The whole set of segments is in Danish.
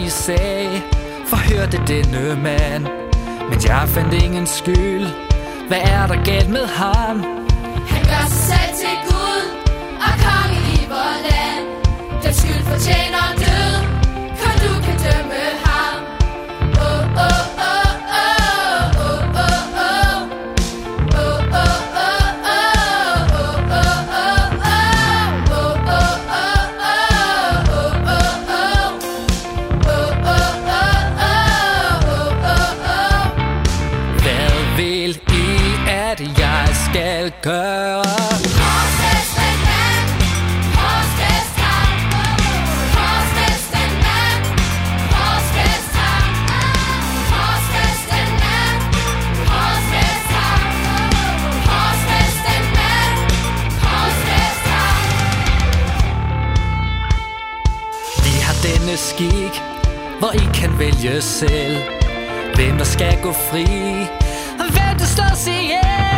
I sagde, forhørte denne mand, men jeg fandt ingen skyld. Hvad er der galt med ham? Han gør sig selv til Gud og konge i vor land. Den skyld fortjener død, kun du kan dømme ham. Oh, oh, oh. Skal gøre Korsfæst den mand, korsfæst ham. Korsfæst den mand, korsfæst ham. Korsfæst den mand, korsfæst ham. Korsfæst den mand, korsfæst ham. Vi har denne skik, hvor I kan vælge selv, hvem der skal gå fri, hvem der slås ihjel.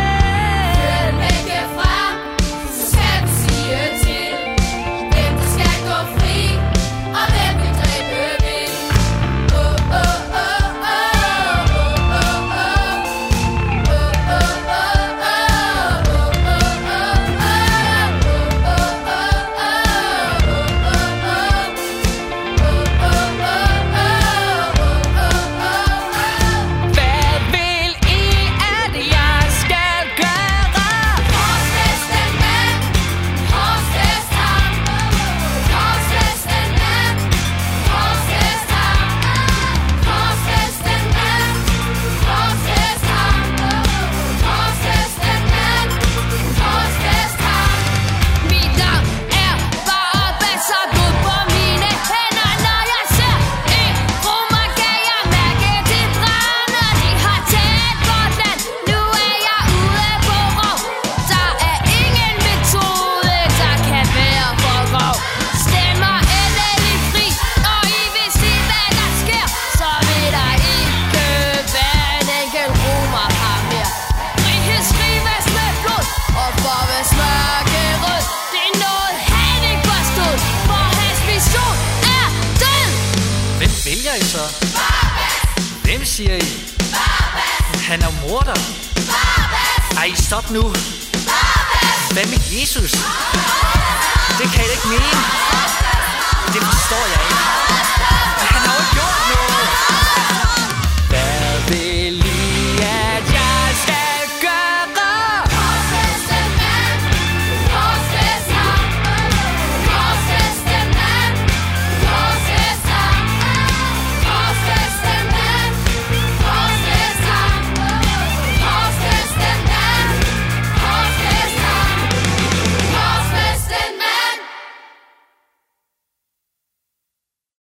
Vælger I så? Hvem siger I? Han er morder. Ej, stop nu. Hvad med Jesus? Det kan I da ikke mene. Det forstår jeg ikke.